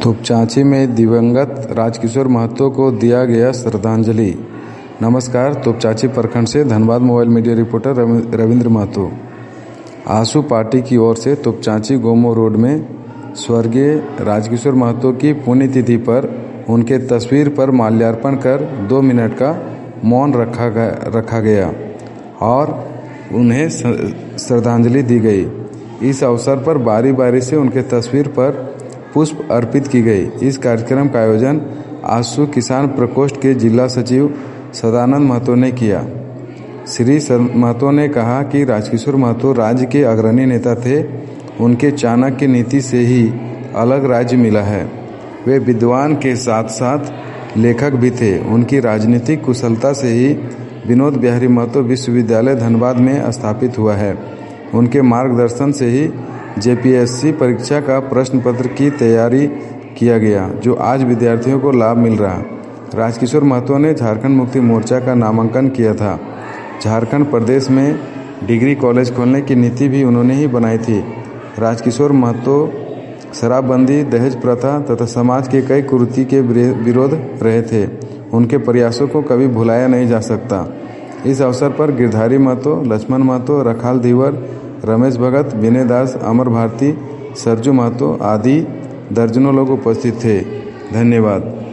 तोपचांची में दिवंगत राजकिशोर महतो को दिया गया श्रद्धांजलि। नमस्कार, तोपचांची प्रखंड से Dhanbad mobile media reporter Ravindra Mahto. आशु पार्टी की ओर से तोपचांची गोमो रोड में स्वर्गीय राजकिशोर महतो की पुण्यतिथि पर उनके तस्वीर पर माल्यार्पण कर 2 मिनट का मौन रखा गया और उन्हें श्रद्धांजलि दी गई। इस अवसर पर बारी बारी से उनके तस्वीर पर पुष्प अर्पित की गई। इस कार्यक्रम का आयोजन आशु किसान प्रकोष्ठ के जिला सचिव सदानंद महतो ने किया। श्री महतो ने कहा कि राजकिशोर महतो राज्य के अग्रणी नेता थे। उनके चाणक्य नीति से ही अलग राज्य मिला है। वे विद्वान के साथ साथ लेखक भी थे। उनकी राजनीतिक कुशलता से ही विनोद बिहारी महतो विश्वविद्यालय धनबाद में स्थापित हुआ है। उनके मार्गदर्शन से ही जेपीएससी परीक्षा का प्रश्न पत्र की तैयारी किया गया, जो आज विद्यार्थियों को लाभ मिल रहा। राजकिशोर महतो ने झारखंड मुक्ति मोर्चा का नामांकन किया था। झारखंड प्रदेश में डिग्री कॉलेज खोलने की नीति भी उन्होंने ही बनाई थी। राजकिशोर महतो शराबबंदी, दहेज प्रथा तथा समाज के कई कुरीति के विरोध रहे थे। उनके प्रयासों को कभी भुलाया नहीं जा सकता। इस अवसर पर गिरधारी महतो, लक्ष्मण महतो, रखाल धीवर, रमेश भगत, विनय दास, अमर भारती, सरजू महतो आदि दर्जनों लोग उपस्थित थे। धन्यवाद।